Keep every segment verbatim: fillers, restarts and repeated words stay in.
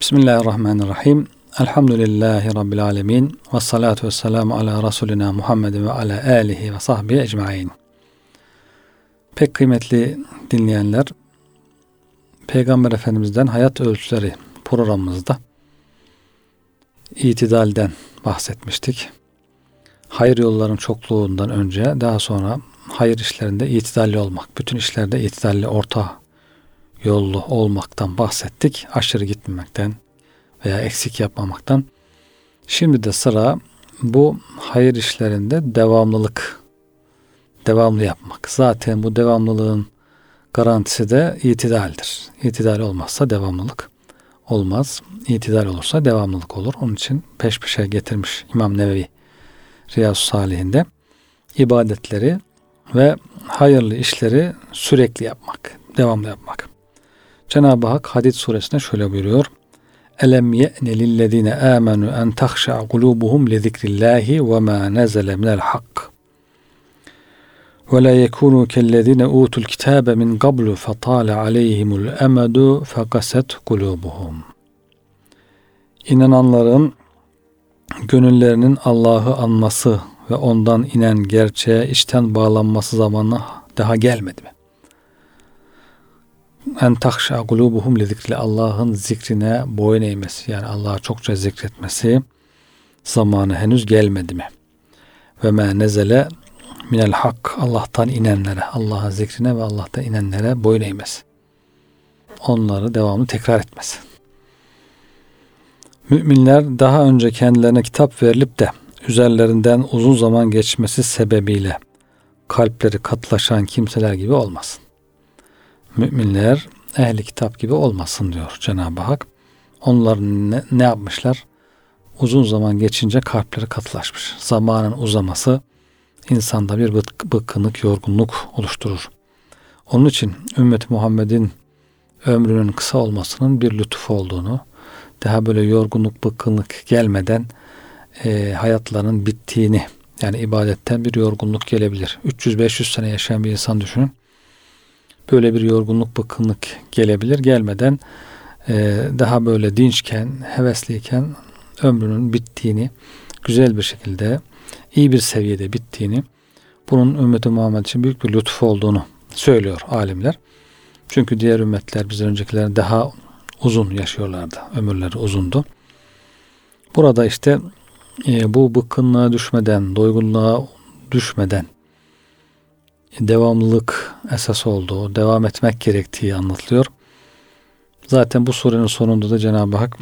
Bismillahirrahmanirrahim. Elhamdülillahi Rabbil alemin. Ve salatu ve selamu ala Resulina Muhammedin ve ala alihi ve sahbihi ecmain. Pek kıymetli dinleyenler, Peygamber Efendimiz'den Hayat Ölçüleri programımızda itidalden bahsetmiştik. Hayır yolların çokluğundan önce, daha sonra hayır işlerinde itidalli olmak, bütün işlerde itidalli, orta yollu olmaktan bahsettik. Aşırı gitmemekten veya eksik yapmamaktan. Şimdi de sıra bu hayır işlerinde devamlılık, devamlı yapmak. Zaten bu devamlılığın garantisi de itidaldir. İtidal olmazsa devamlılık olmaz. İtidal olursa devamlılık olur. Onun için peş peşe getirmiş İmam Nevevi Riyazu Salihinde ibadetleri ve hayırlı işleri sürekli yapmak, devamlı yapmak. Cenab-ı Hak Hadid suresinde şöyle buyuruyor. Elem ye'ne lillezine amenu en tahşa'a kulubuhum li zikrillahi ve ma nezele minel hak. Ve la yekunu kellezine utul kitabe min qablu fatale aleyhimul emedu fekaset kulubuhum. İnananların gönüllerinin Allah'ı anması ve ondan inen gerçeğe içten bağlanması zamanı daha gelmedi mi? En tahşa kulubuhum li zikri, Allah'ın zikrine boyun eğmesi, yani Allah'ı çokça zikretmesi zamanı henüz gelmedi mi? Ve ma nezele minel hak, Allah'tan inenlere, Allah'ın zikrine ve Allah'tan inenlere boyun eğmesi. Onları devamlı tekrar etmesi. Müminler daha önce kendilerine kitap verilip de üzerlerinden uzun zaman geçmesi sebebiyle kalpleri katılaşan kimseler gibi olmasın. Müminler ehli kitap gibi olmasın diyor Cenab-ı Hak. Onlar ne, ne yapmışlar? Uzun zaman geçince kalpleri katılaşmış. Zamanın uzaması insanda bir bık, bıkkınlık, yorgunluk oluşturur. Onun için ümmet Muhammed'in ömrünün kısa olmasının bir lütuf olduğunu, daha böyle yorgunluk, bıkkınlık gelmeden e, hayatlarının bittiğini, yani ibadetten bir yorgunluk gelebilir. üç yüz beş yüz sene yaşayan bir insan düşünün. Böyle bir yorgunluk, bıkkınlık gelebilir. Gelmeden e, daha böyle dinçken, hevesliyken ömrünün bittiğini, güzel bir şekilde, iyi bir seviyede bittiğini, bunun ümmeti Muhammed için büyük bir lütuf olduğunu söylüyor alimler. Çünkü diğer ümmetler bizden öncekiler daha uzun yaşıyorlardı. Ömürleri uzundu. Burada işte e, bu bıkkınlığa düşmeden, doygunluğa düşmeden devamlılık esas olduğu, devam etmek gerektiği anlatılıyor. Zaten bu surenin sonunda da Cenab-ı Hak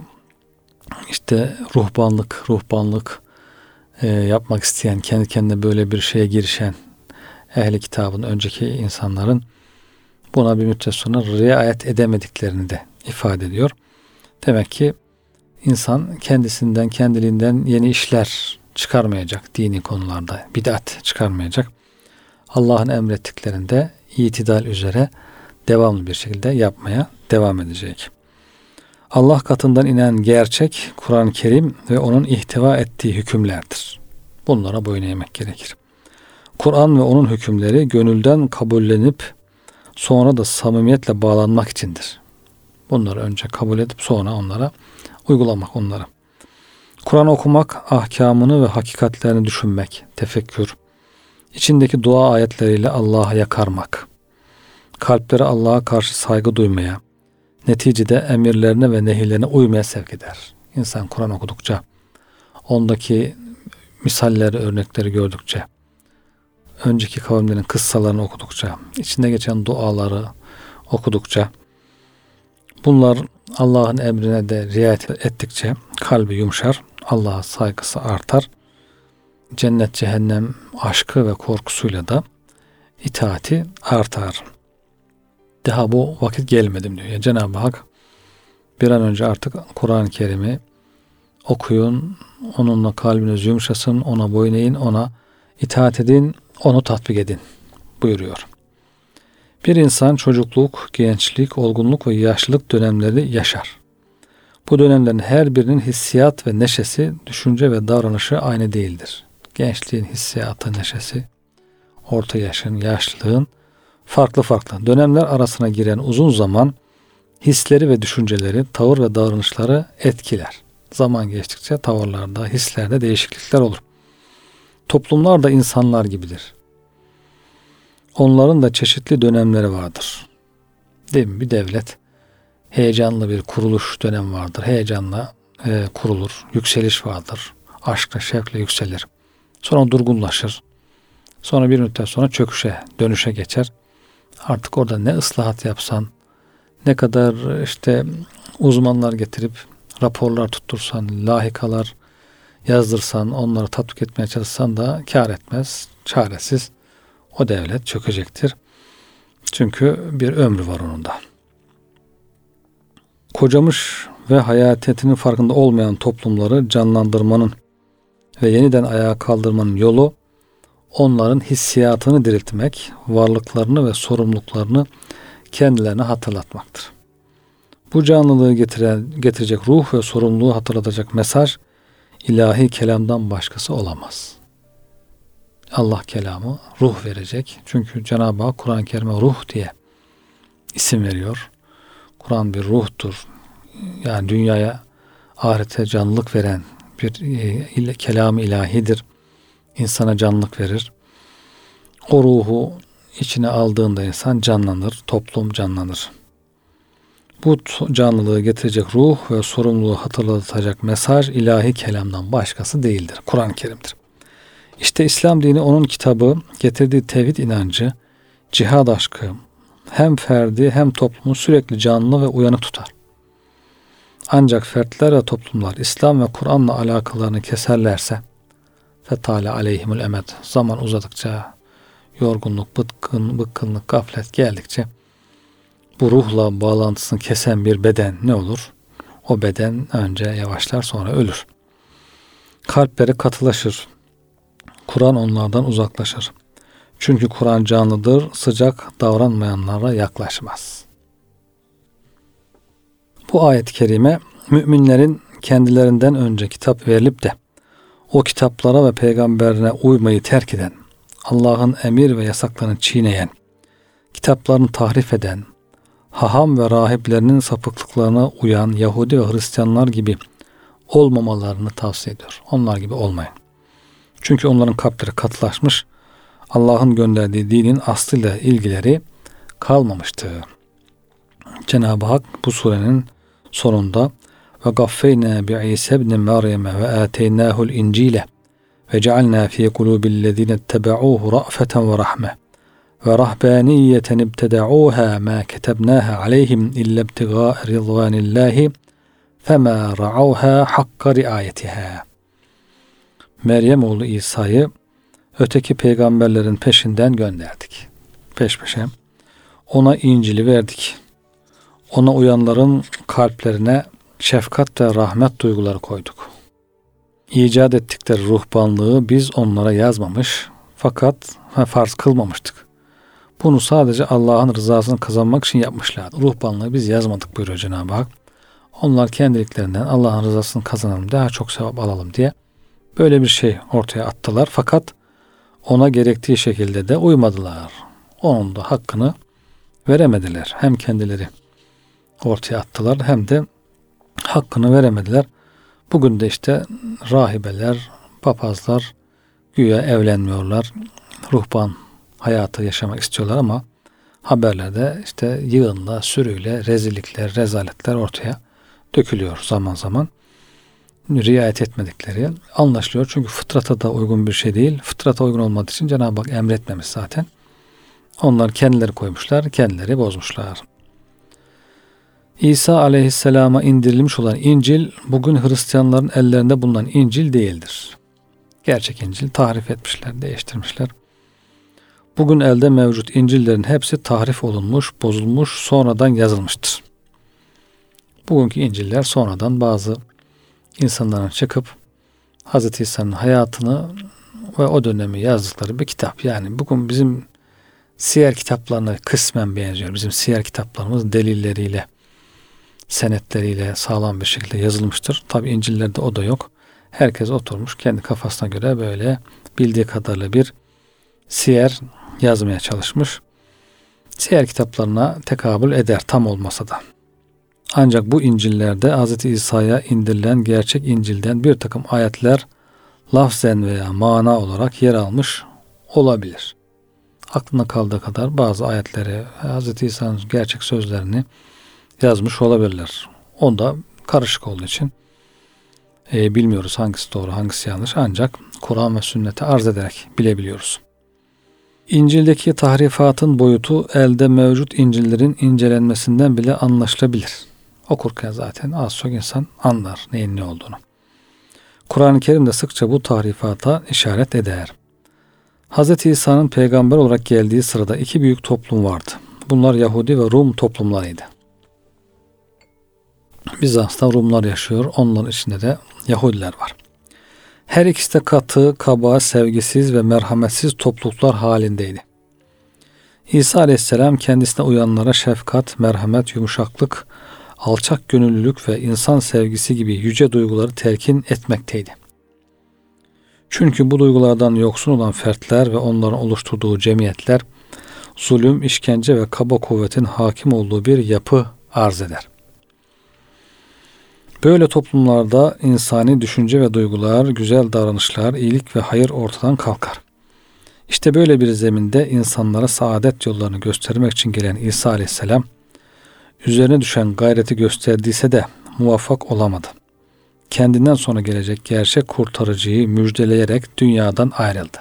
işte ruhbanlık, ruhbanlık e, yapmak isteyen, kendi kendine böyle bir şeye girişen ehli kitabın, önceki insanların buna bir müddet sonra riayet edemediklerini de ifade ediyor. Demek ki insan kendisinden, kendiliğinden yeni işler çıkarmayacak dini konularda, bid'at çıkarmayacak. Allah'ın emrettiklerinde itidal üzere devamlı bir şekilde yapmaya devam edecek. Allah katından inen gerçek Kur'an-ı Kerim ve onun ihtiva ettiği hükümlerdir. Bunlara boyun eğmek gerekir. Kur'an ve onun hükümleri gönülden kabullenip sonra da samimiyetle bağlanmak içindir. Bunları önce kabul edip sonra onlara uygulamak onları. Kur'an okumak, ahkamını ve hakikatlerini düşünmek, tefekkür, İçindeki dua ayetleriyle Allah'a yakarmak, kalpleri Allah'a karşı saygı duymaya, neticede emirlerine ve nehirlerine uymaya sevk eder. İnsan Kur'an okudukça, ondaki misalleri, örnekleri gördükçe, önceki kavimlerin kıssalarını okudukça, içinde geçen duaları okudukça, bunlar Allah'ın emrine de riayet ettikçe kalbi yumuşar, Allah'a saygısı artar. Cennet, cehennem aşkı ve korkusuyla da itaati artar. Daha bu vakit gelmedim diyor. Yani Cenab-ı Hak bir an önce artık Kur'an-ı Kerim'i okuyun, onunla kalbiniz yumuşasın, ona boyun eğin, ona itaat edin, onu tatbik edin buyuruyor. Bir insan çocukluk, gençlik, olgunluk ve yaşlılık dönemleri yaşar. Bu dönemlerin her birinin hissiyat ve neşesi, düşünce ve davranışı aynı değildir. Gençliğin hissiyatı, neşesi, orta yaşın, yaşlılığın farklı farklı. Dönemler arasına giren uzun zaman hisleri ve düşünceleri, tavır ve davranışları etkiler. Zaman geçtikçe tavırlarda, hislerde değişiklikler olur. Toplumlar da insanlar gibidir. Onların da çeşitli dönemleri vardır. Değil mi? Bir devlet heyecanlı bir kuruluş dönemi vardır. Heyecanla e, kurulur. Yükseliş vardır. Aşkla, şevkle yükselir. Sonra durgunlaşır. Sonra bir müddet sonra çöküşe, dönüşe geçer. Artık orada ne ıslahat yapsan, ne kadar işte uzmanlar getirip raporlar tuttursan, lahikalar yazdırsan, onları tatbik etmeye çalışsan da kâr etmez. Çaresiz o devlet çökecektir. Çünkü bir ömrü var onun da. Kocamış ve hayatiyetinin farkında olmayan toplumları canlandırmanın ve yeniden ayağa kaldırmanın yolu onların hissiyatını diriltmek, varlıklarını ve sorumluluklarını kendilerine hatırlatmaktır. Bu canlılığı getiren, getirecek ruh ve sorumluluğu hatırlatacak mesaj ilahi kelamdan başkası olamaz. Allah kelamı ruh verecek. Çünkü Cenab-ı Hak Kur'an-ı Kerim'e ruh diye isim veriyor. Kur'an bir ruhtur. Yani dünyaya, ahirete canlılık veren bir e, kelam-ı ilahidir. İnsana canlılık verir. O ruhu içine aldığında insan canlanır, toplum canlanır. Bu canlılığı getirecek ruh ve sorumluluğu hatırlatacak mesaj ilahi kelamdan başkası değildir. Kur'an-ı Kerim'dir. İşte İslam dini, onun kitabı, getirdiği tevhid inancı, cihad aşkı hem ferdi hem toplumu sürekli canlı ve uyanık tutar. Ancak fertler ve toplumlar İslam ve Kur'an'la alakalarını keserlerse fetale aleyhimul emed, zaman uzadıkça, yorgunluk, bıkkın, bıkkınlık, gaflet geldikçe bu ruhla bağlantısını kesen bir beden ne olur? O beden önce yavaşlar, sonra ölür. Kalpleri katılaşır. Kur'an onlardan uzaklaşır. Çünkü Kur'an canlıdır, sıcak davranmayanlara yaklaşmaz. Bu ayet-i kerime müminlerin kendilerinden önce kitap verilip de o kitaplara ve peygamberine uymayı terk eden, Allah'ın emir ve yasaklarını çiğneyen, kitaplarını tahrif eden, haham ve rahiplerinin sapıklıklarına uyan Yahudi ve Hristiyanlar gibi olmamalarını tavsiye ediyor. Onlar gibi olmayın. Çünkü onların kalpleri katılaşmış, Allah'ın gönderdiği dinin aslıyla ilgileri kalmamıştı. Cenab-ı Hak bu surenin sonunda ve gaffeyna bi İsa ibn Meryem ve ateynahu'l İncile ve cealna fi kulubillezine ittaba'uhu ra'feten ve rahme ve rahbaniyeten ibteda'uha ma ketebnaha aleyhim illa ibtigâ ridvanillahi fema ra'awha hakka riayetiha. Meryem oğlu İsa'yı öteki peygamberlerin peşinden gönderdik. Peş peşe. Ona İncil'i verdik. Ona uyanların kalplerine şefkat ve rahmet duyguları koyduk. İcat ettikleri ruhbanlığı biz onlara yazmamış fakat farz kılmamıştık. Bunu sadece Allah'ın rızasını kazanmak için yapmışlardı. Ruhbanlığı biz yazmadık buyuruyor Cenab-ı Hak. Onlar kendiliklerinden Allah'ın rızasını kazanalım, daha çok sevap alalım diye böyle bir şey ortaya attılar. Fakat ona gerektiği şekilde de uymadılar. Onun da hakkını veremediler. Hem kendileri ortaya attılar hem de hakkını veremediler. Bugün de işte rahibeler, papazlar güya evlenmiyorlar. Ruhban hayatı yaşamak istiyorlar ama haberlerde işte yığınla, sürüyle rezillikler, rezaletler ortaya dökülüyor zaman zaman. Riayet etmedikleri anlaşılıyor. Çünkü fıtrata da uygun bir şey değil. Fıtrata uygun olmadığı için Cenab-ı Hak emretmemiş zaten. Onlar kendileri koymuşlar, kendileri bozmuşlar. İsa aleyhisselama indirilmiş olan İncil bugün Hristiyanların ellerinde bulunan İncil değildir. Gerçek İncil tahrif etmişler, değiştirmişler. Bugün elde mevcut İncil'lerin hepsi tahrif olunmuş, bozulmuş, sonradan yazılmıştır. Bugünkü İncil'ler sonradan bazı insanların çıkıp Hazreti İsa'nın hayatını ve o dönemi yazdıkları bir kitap. Yani bugün bizim siyer kitaplarına kısmen benziyor. Bizim siyer kitaplarımız delilleriyle, senetleriyle sağlam bir şekilde yazılmıştır. Tabi İncil'lerde o da yok. Herkes oturmuş kendi kafasına göre böyle bildiği kadarıyla bir siyer yazmaya çalışmış. Siyer kitaplarına tekabül eder tam olmasa da. Ancak bu İncil'lerde Hz. İsa'ya indirilen gerçek İncil'den bir takım ayetler lafzen veya mana olarak yer almış olabilir. Aklına kaldığı kadar bazı ayetleri, Hz. İsa'nın gerçek sözlerini yazmış olabilirler. Onda karışık olduğu için e, bilmiyoruz hangisi doğru, hangisi yanlış. Ancak Kur'an ve sünneti arz ederek bilebiliyoruz. İncil'deki tahrifatın boyutu elde mevcut İncil'lerin incelenmesinden bile anlaşılabilir. Okurken zaten az çok insan anlar neyin ne olduğunu. Kur'an-ı Kerim de sıkça bu tahrifata işaret eder. Hz. İsa'nın peygamber olarak geldiği sırada iki büyük toplum vardı. Bunlar Yahudi ve Rum toplumlarıydı. Bizans'ta Rumlar yaşıyor, onların içinde de Yahudiler var. Her ikisi de katı, kaba, sevgisiz ve merhametsiz topluluklar halindeydi. İsa Aleyhisselam kendisine uyanlara şefkat, merhamet, yumuşaklık, alçak gönüllülük ve insan sevgisi gibi yüce duyguları telkin etmekteydi. Çünkü bu duygulardan yoksun olan fertler ve onların oluşturduğu cemiyetler, zulüm, işkence ve kaba kuvvetin hakim olduğu bir yapı arz eder. Böyle toplumlarda insani düşünce ve duygular, güzel davranışlar, iyilik ve hayır ortadan kalkar. İşte böyle bir zeminde insanlara saadet yollarını göstermek için gelen İsa Aleyhisselam, üzerine düşen gayreti gösterdiyse de muvaffak olamadı. Kendinden sonra gelecek gerçek kurtarıcıyı müjdeleyerek dünyadan ayrıldı.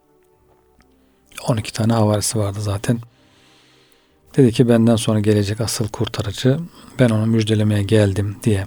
on iki tane havarisi vardı zaten. Dedi ki benden sonra gelecek asıl kurtarıcı, ben onu müjdelemeye geldim diye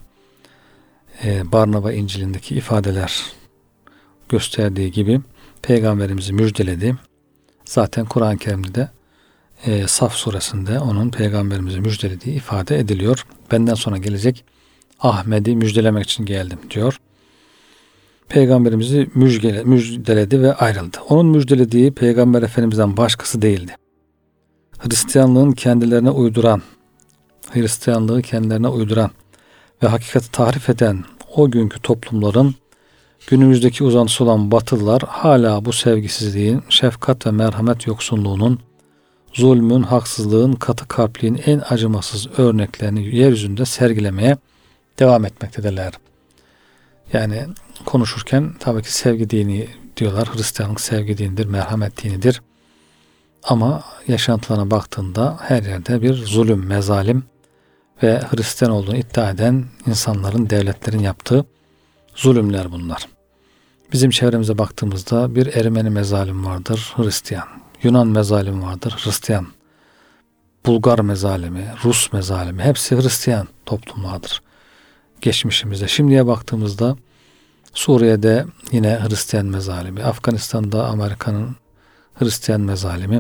e, Barnaba İncil'indeki ifadeler gösterdiği gibi Peygamberimizi müjdeledi. Zaten Kur'an-ı Kerim'de de e, Saf suresinde onun Peygamberimizi müjdelediği ifade ediliyor. Benden sonra gelecek Ahmet'i müjdelemek için geldim diyor. Peygamberimizi müjdele, müjdeledi ve ayrıldı. Onun müjdelediği Peygamber Efendimiz'den başkası değildi. Hristiyanlığın kendilerine uyduran, Hristiyanlığı kendilerine uyduran ve hakikati tahrif eden o günkü toplumların günümüzdeki uzantısı olan Batılılar hala bu sevgisizliğin, şefkat ve merhamet yoksunluğunun, zulmün, haksızlığın, katı kalpliğin en acımasız örneklerini yeryüzünde sergilemeye devam etmektedirler. Yani konuşurken tabii ki sevgi dini diyorlar. Hristiyanlık sevgi dinidir, merhamet dinidir. Ama yaşantılarına baktığında her yerde bir zulüm, mezalim ve Hristiyan olduğunu iddia eden insanların, devletlerin yaptığı zulümler bunlar. Bizim çevremize baktığımızda bir Ermeni mezalim vardır, Hristiyan. Yunan mezalim vardır, Hristiyan. Bulgar mezalimi, Rus mezalimi hepsi Hristiyan toplumlardır. Geçmişimizde. Şimdiye baktığımızda Suriye'de yine Hristiyan mezalimi, Afganistan'da Amerika'nın Hristiyan mezalimi.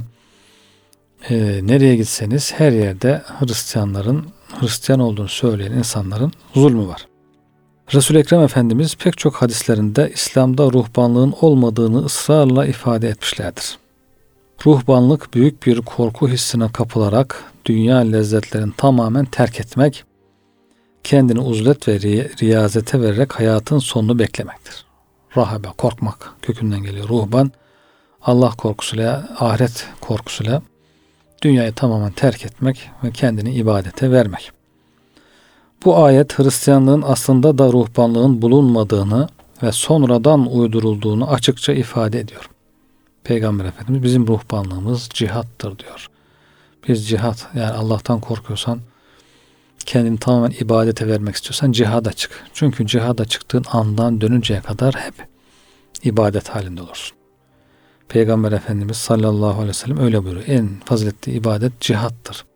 Ee, nereye gitseniz her yerde Hristiyanların, Hristiyan olduğunu söyleyen insanların zulmü var. Resul-i Ekrem Efendimiz pek çok hadislerinde İslam'da ruhbanlığın olmadığını ısrarla ifade etmişlerdir. Ruhbanlık büyük bir korku hissine kapılarak dünya lezzetlerini tamamen terk etmek, kendini uzlet ve riyazete vererek hayatın sonunu beklemektir. Rahabe, korkmak kökünden geliyor. Ruhban, Allah korkusuyla, ahiret korkusuyla dünyayı tamamen terk etmek ve kendini ibadete vermek. Bu ayet Hristiyanlığın aslında da ruhbanlığın bulunmadığını ve sonradan uydurulduğunu açıkça ifade ediyor. Peygamber Efendimiz bizim ruhbanlığımız cihattır diyor. Biz cihat, yani Allah'tan korkuyorsan, kendini tamamen ibadete vermek istiyorsan cihada çık. Çünkü cihada çıktığın andan dönünceye kadar hep ibadet halinde olursun. Peygamber Efendimiz sallallahu aleyhi ve sellem öyle buyuruyor. En faziletli ibadet cihattır.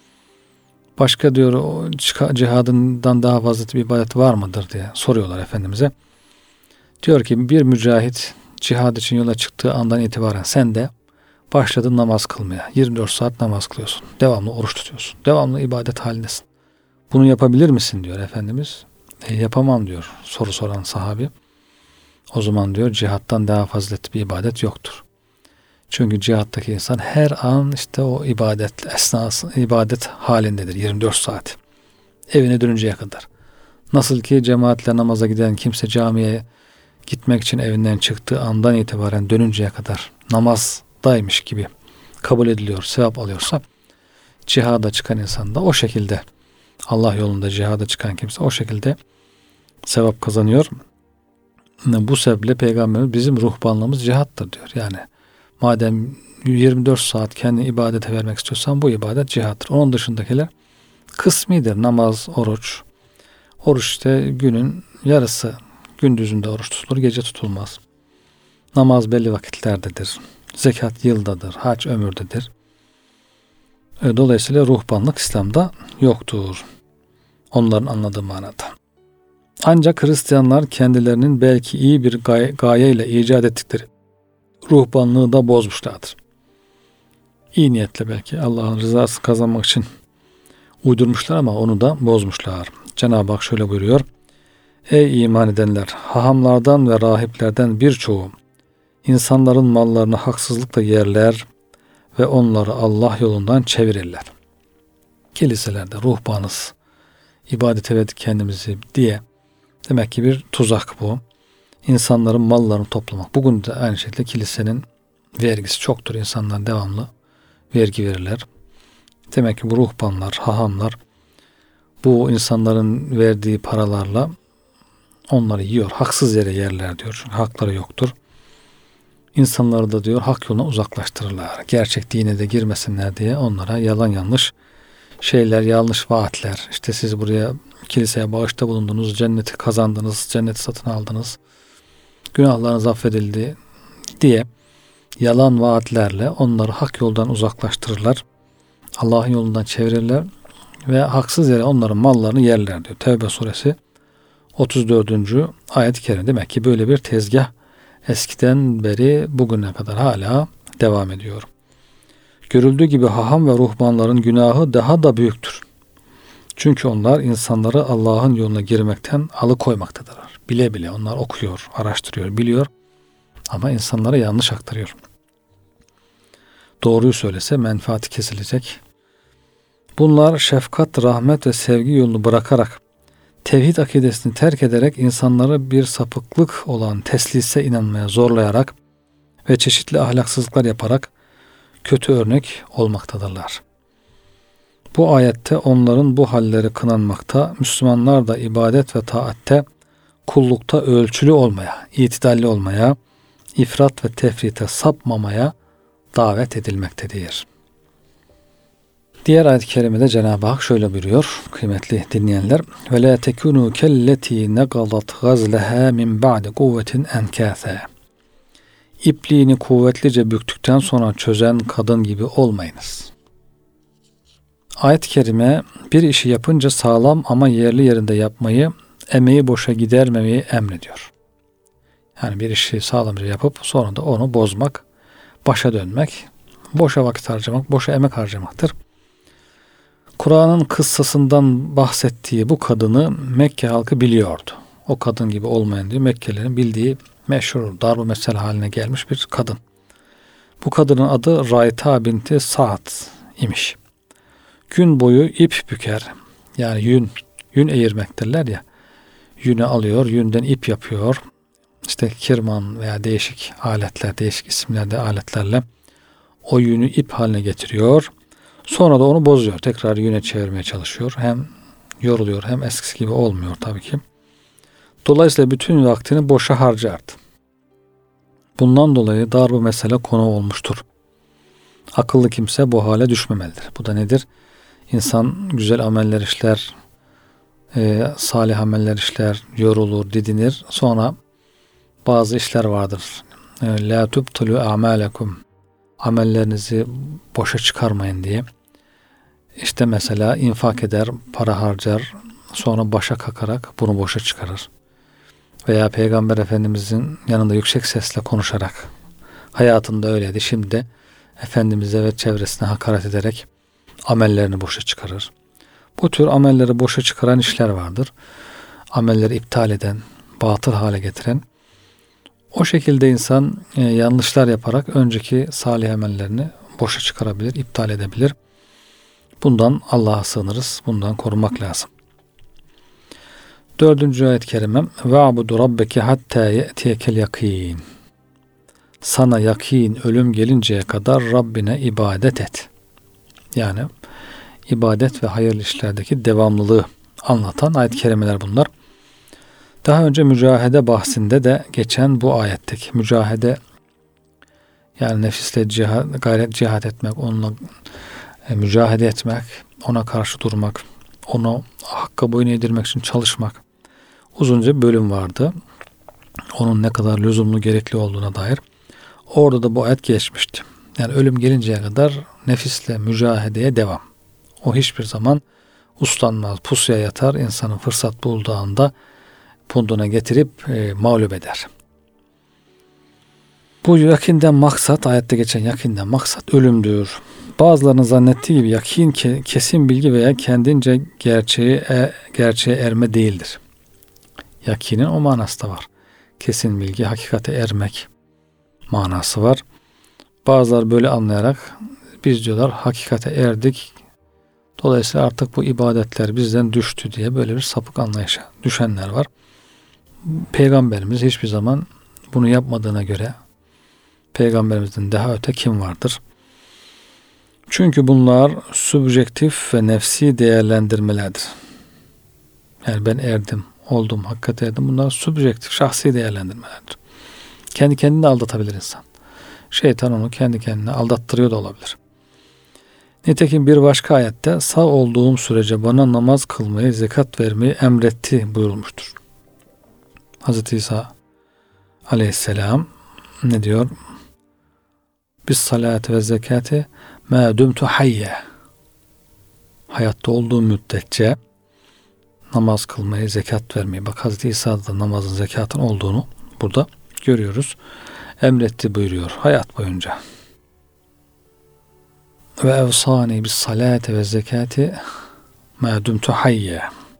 Başka diyor o cihadından daha faziletli bir ibadet var mıdır diye soruyorlar Efendimiz'e. Diyor ki bir mücahit cihad için yola çıktığı andan itibaren sen de başladın namaz kılmaya. yirmi dört saat namaz kılıyorsun. Devamlı oruç tutuyorsun. Devamlı ibadet halindesin. Bunu yapabilir misin diyor Efendimiz. E, yapamam diyor soru soran sahabi. O zaman diyor cihattan daha faziletli bir ibadet yoktur. Çünkü cihattaki insan her an işte o ibadet esnası, ibadet halindedir yirmi dört saat. Evine dönünceye kadar. Nasıl ki cemaatle namaza giden kimse camiye gitmek için evinden çıktığı andan itibaren dönünceye kadar namazdaymış gibi kabul ediliyor, sevap alıyorsa cihada çıkan insan da o şekilde Allah yolunda cihada çıkan kimse o şekilde sevap kazanıyor. Bu sebeple Peygamberimiz bizim ruhbanlığımız cihattır diyor. Yani madem yirmi dört saat kendini ibadete vermek istiyorsan bu ibadet cihattır. Onun dışındakiler kısmidir. Namaz, oruç. Oruç işte günün yarısı. Gündüzünde oruç tutulur, gece tutulmaz. Namaz belli vakitlerdedir. Zekat yıldadır. Hac ömürdedir. Dolayısıyla ruhbanlık İslam'da yoktur. Onların anladığı manada. Ancak Hristiyanlar kendilerinin belki iyi bir gaye, gayeyle icat ettikleri ruhbanlığı da bozmuşlardır. İyi niyetle belki Allah'ın rızasını kazanmak için uydurmuşlar ama onu da bozmuşlar. Cenab-ı Hak şöyle buyuruyor. Ey iman edenler! Hahamlardan ve rahiplerden birçoğu insanların mallarını haksızlıkla yerler ve onları Allah yolundan çevirirler. Kiliselerde ruhbanız, ibadete verdik kendimizi diye demek ki bir tuzak bu. İnsanların mallarını toplamak. Bugün de aynı şekilde kilisenin vergisi çoktur. İnsanlar devamlı vergi verirler. Demek ki bu ruhbanlar, hahamlar bu insanların verdiği paralarla onları yiyor. Haksız yere yerler diyor. Çünkü hakları yoktur. İnsanları da diyor hak yoluna uzaklaştırırlar. Gerçek dine de girmesinler diye onlara yalan yanlış şeyler, yanlış vaatler. İşte siz buraya kiliseye bağışta bulundunuz, cenneti kazandınız, cenneti satın aldınız, günahlarınız affedildi diye yalan vaatlerle onları hak yoldan uzaklaştırırlar. Allah'ın yolundan çevirirler ve haksız yere onların mallarını yerler diyor. Tevbe suresi otuz dördüncü ayet-i kerime. Demek ki böyle bir tezgah eskiden beri bugüne kadar hala devam ediyor. Görüldüğü gibi haham ve ruhbanların günahı daha da büyüktür. Çünkü onlar insanları Allah'ın yoluna girmekten alıkoymaktadırlar. Bile bile onlar okuyor, araştırıyor, biliyor ama insanlara yanlış aktarıyor. Doğruyu söylese menfaati kesilecek. Bunlar şefkat, rahmet ve sevgi yolunu bırakarak, tevhid akidesini terk ederek insanları bir sapıklık olan teslise inanmaya zorlayarak ve çeşitli ahlaksızlıklar yaparak kötü örnek olmaktadırlar. Bu ayette onların bu halleri kınanmakta, Müslümanlar da ibadet ve taatte, kullukta ölçülü olmaya, itidalli olmaya, ifrat ve tefrite sapmamaya davet edilmektedir. Diğer ayet-i kerimede Cenab-ı Hak şöyle buyuruyor kıymetli dinleyenler. Ve la tekunu kelleti naqadat gazlaha min ba'di kuvvetin enkâse. İpliğini kuvvetlice büktükten sonra çözen kadın gibi olmayınız. Ayet-i kerime bir işi yapınca sağlam ama yerli yerinde yapmayı, emeği boşa gidermemeyi emrediyor. Yani bir işi sağlamca yapıp sonra da onu bozmak, başa dönmek, boşa vakit harcamak, boşa emek harcamaktır. Kur'an'ın kıssasından bahsettiği bu kadını Mekke halkı biliyordu. O kadın gibi olmayan diyor Mekkelilerin bildiği meşhur darb-ı mesel haline gelmiş bir kadın. Bu kadının adı Rayta binti Sa'd imiş. Gün boyu ip büker. Yani yün, yün eğirmek derler ya. Yünü alıyor, yünden ip yapıyor. İşte kirman veya değişik aletler, değişik isimlerde aletlerle o yünü ip haline getiriyor. Sonra da onu bozuyor. Tekrar yüne çevirmeye çalışıyor. Hem yoruluyor hem eskisi gibi olmuyor tabii ki. Dolayısıyla bütün vaktini boşa harcardı. Bundan dolayı darb-ı mesele konu olmuştur. Akıllı kimse bu hale düşmemelidir. Bu da nedir? İnsan güzel ameller işler, e, salih ameller işler, yorulur, didinir. Sonra bazı işler vardır. La tubtulu a'malakum. Amellerinizi boşa çıkarmayın diye. İşte mesela infak eder, para harcar, sonra başa kakarak bunu boşa çıkarır. Veya Peygamber Efendimizin yanında yüksek sesle konuşarak, hayatında öyleydi, şimdi de Efendimiz'e ve çevresine hakaret ederek amellerini boşa çıkarır. Bu tür amelleri boşa çıkaran işler vardır. Amelleri iptal eden, batıl hale getiren. O şekilde insan e, yanlışlar yaparak önceki salih amellerini boşa çıkarabilir, iptal edebilir. Bundan Allah'a sığınırız. Bundan korunmak lazım. Dördüncü ayet-i kerimem وَعْبُدُ رَبَّكِ حَتَّى يَأْتِيَكَ الْيَقِينَ. Sana yakin, ölüm gelinceye kadar Rabbine ibadet et. Yani ibadet ve hayırlı işlerdeki devamlılığı anlatan ayet-i kerimeler bunlar. Daha önce mücahede bahsinde de geçen bu ayetteki mücahede, yani nefisle cihad, gayret cihad etmek, onunla e, mücahede etmek, ona karşı durmak, onu hakka boyun eğdirmek için çalışmak. Uzunca bir bölüm vardı. Onun ne kadar lüzumlu, gerekli olduğuna dair. Orada da bu ayet geçmişti. Yani ölüm gelinceye kadar nefisle mücahedeye devam. O hiçbir zaman uslanmaz, pusuya yatar, insanın fırsat bulduğu anda punduna getirip e, mağlup eder. Bu yakinden maksat, ayette geçen yakinden maksat ölümdür. Bazılarının zannettiği gibi yakin ke, kesin bilgi veya kendince gerçeği e, gerçeğe erme değildir. Yakinin o manası da var. Kesin bilgi, hakikate ermek manası var. Bazıları böyle anlayarak biz diyorlar hakikate erdik, dolayısıyla artık bu ibadetler bizden düştü diye böyle bir sapık anlayışa düşenler var. Peygamberimiz hiçbir zaman bunu yapmadığına göre Peygamberimizden daha öte kim vardır? Çünkü bunlar subjektif ve nefsi değerlendirmelerdir. Yani ben erdim, oldum, hakikate erdim. Bunlar subjektif, şahsi değerlendirmelerdir. Kendi kendini aldatabilir insan. Şeytan onu kendi kendine aldattırıyor da olabilir. Nitekim bir başka ayette sağ olduğum sürece bana namaz kılmayı, zekat vermeyi emretti buyurulmuştur. Hazreti İsa aleyhisselam ne diyor? Bis salati ve zekati ma dumtu hayye. Hayatta olduğum müddetçe namaz kılmayı, zekat vermeyi. Bak Hazreti İsa'da namazın, zekatın olduğunu burada görüyoruz. Emretti buyuruyor hayat boyunca. Ve evsani bis salati ve zekati ma dumtu hayye.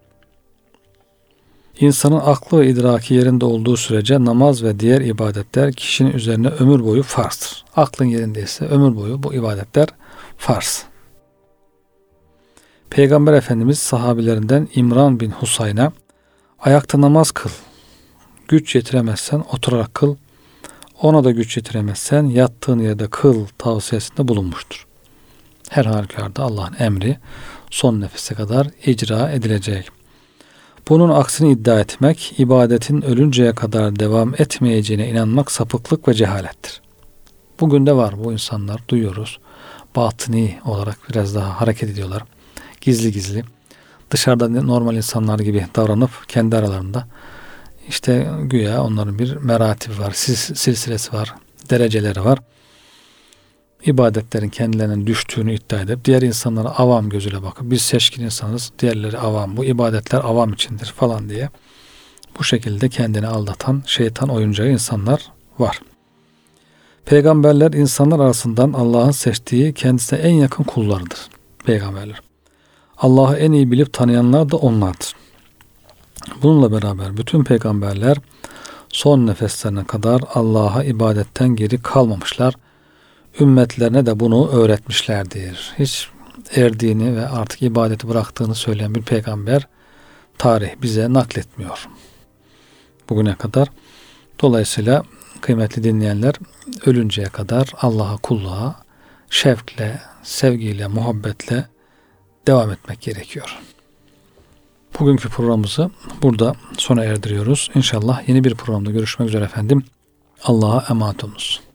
İnsanın aklı ve idraki yerinde olduğu sürece namaz ve diğer ibadetler kişinin üzerine ömür boyu farzdır. Aklın yerindeyse ömür boyu bu ibadetler farz. Peygamber Efendimiz sahabilerinden İmran bin Husayn'a ayakta namaz kıl. Güç yetiremezsen oturarak kıl. Ona da güç yetiremezsen yattığın yerde kıl tavsiyesinde bulunmuştur. Her halükarda Allah'ın emri son nefese kadar icra edilecek. Bunun aksini iddia etmek, ibadetin ölünceye kadar devam etmeyeceğine inanmak sapıklık ve cehalettir. Bugün de var bu insanlar, duyuyoruz. Batıni olarak biraz daha hareket ediyorlar. Gizli gizli. Dışarıda normal insanlar gibi davranıp kendi aralarında işte güya onların bir meratibi var, silsilesi var, dereceleri var. İbadetlerin kendilerinin düştüğünü iddia edip diğer insanlara avam gözüyle bakıp biz seçkin insanız, diğerleri avam, bu ibadetler avam içindir falan diye bu şekilde kendini aldatan şeytan oyuncağı insanlar var. Peygamberler insanlar arasından Allah'ın seçtiği kendisine en yakın kullarıdır. Peygamberler. Allah'ı en iyi bilip tanıyanlar da onlardır. Bununla beraber bütün peygamberler son nefeslerine kadar Allah'a ibadetten geri kalmamışlar. Ümmetlerine de bunu öğretmişlerdir. Hiç erdiğini ve artık ibadeti bıraktığını söyleyen bir peygamber tarih bize nakletmiyor bugüne kadar. Dolayısıyla kıymetli dinleyenler, ölünceye kadar Allah'a kulluğa şevkle, sevgiyle, muhabbetle devam etmek gerekiyor. Bugünkü programımızı burada sona erdiriyoruz. İnşallah yeni bir programda görüşmek üzere efendim. Allah'a emanet olunuz.